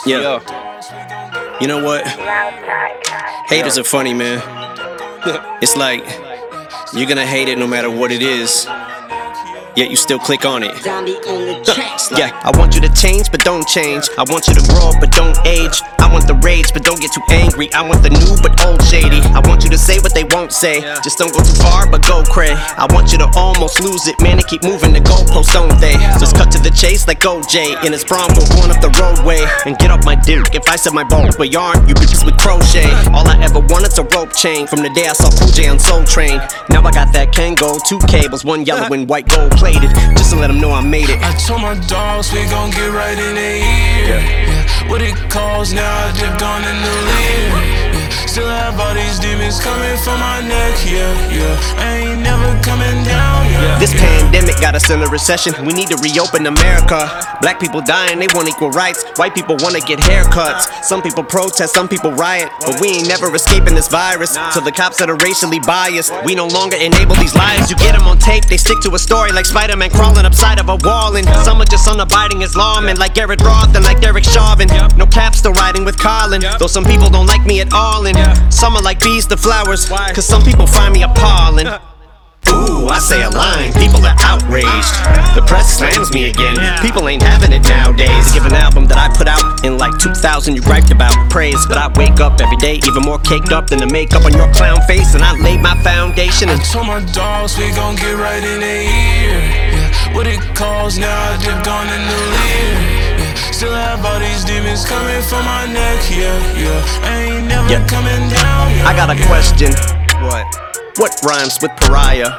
Yeah. You know what? Haters are funny, man. It's like you're gonna hate it no matter what it is, yet you still click on it. Yeah, I want you to change, but don't change. I want you to grow up, but don't age. I want the rage, but don't get too angry. I want the new, but old shady. I want you to say what they won't say. Just don't go too far, but go cray. I want you to almost lose it, man, and keep moving the goalposts, don't they? Just cut to the chase like OJ in his Bronco going up the roadway. And get off my dick if I said my bones were yarn, you bitches with crochet. All I ever wanted's a rope chain from the day I saw Cool J on Soul Train. Now I got that Kango, 2 cables, 1 yellow and white gold plated, just to let them know I made it. I told my dogs we gon' get right in their ear. Yeah. What it calls now, I just gone in the lead. Yeah. Still have all these demons coming from my neck. Yeah. I ain't never coming down. Yeah. This pandemic got us in a recession. We need to reopen America. Black people dying, they want equal rights. White people wanna get haircuts. Some people protest, some people riot, but we ain't never escaping this virus. So the cops that are racially biased, we no longer enable these lies. You get them on tape, they stick to a story like Spider-Man crawling upside of a wall. And some are just unabiding as lawmen, like Garrett Roth and like Derek Chauvin. No cap, still riding with Colin, though some people don't like me at all. And some are like bees to flowers, cause some people find me appalling. Ooh, I say a line, people are outraged. The press slams me again, people ain't having it nowadays. Give an album that I put out in like 2000, you griped about praise. But I wake up every day even more caked up than the makeup on your clown face. And I laid my foundation and I told my dogs we gon' get right in their ear. Yeah. What it calls now, I just gone in the lead. Yeah. Still have all these demons coming from my neck. Yeah. I ain't never coming down. I got a question. What rhymes with pariah?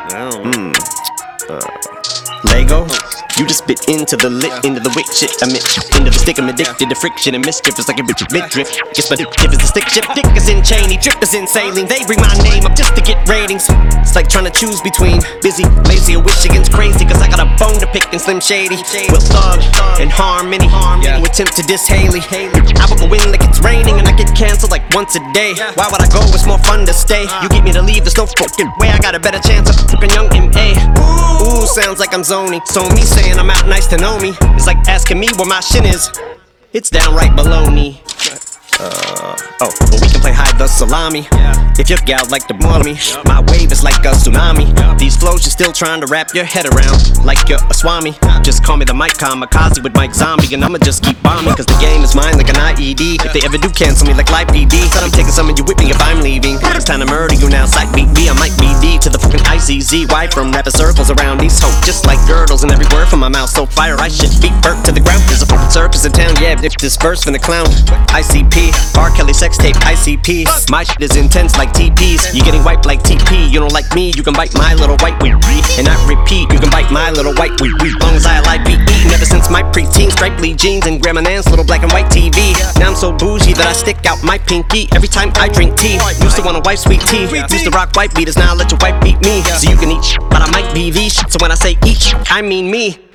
Lego? You just bit into the lit, into the wick shit. I'm into the stick, I'm addicted to friction and mischief. It's like a bitch midriff. Guess my dip is the stick shift. Dick is in Cheney, drip is in sailing. They bring my name up just to get ratings. It's like trying to choose between busy, lazy, or wish against crazy. Cause I got a bone to pick and Slim Shady. With Thug and Harmony, who attempt to diss Haley. I will go in like it's raining and I get canceled like once a day. Why would I go? It's more fun to stay. You get me to leave, there's no fucking way. I got a better chance of fucking young M.A. Ooh, sounds like I'm zoning. So me saying I'm out, nice to know me. It's like asking me where my shin is. It's downright baloney. But we can play hide the salami. If your gal like to bother me, my wave is like a tsunami. These flows you're still trying to wrap your head around, like you're a swami. Just call me the Mike Kamikaze with Mike Zombie, and I'ma just keep bombing. Cause the game is mine like an IED. If they ever do cancel me like Live PD, said I'm taking some of you with me if I'm leaving. It's time to murder you now, sight beat me. I might be D to the fucking ICZ. Why from rapping circles around these hoes, just like girdles. And every word from my mouth so fire I should be burnt to the ground. There's a fucking circus in town, yeah, if this verse from the clown. ICP, R. Kelly sex tape, ICP. My shit is intense like TPs. You getting wiped like TP. You don't like me, you can bite my little white weed. And I repeat, you can bite my little white weed. Long as I like be eating ever since my preteen. Stripely jeans and Grandma Nan's little black and white TV. Now I'm so bougie that I stick out my pinky every time I drink tea. Used to want a wife sweet tea. Used to rock white beaters, now I let your wife beat me. So you can eat shit, but I might be the shit. So when I say eat shit, I mean me.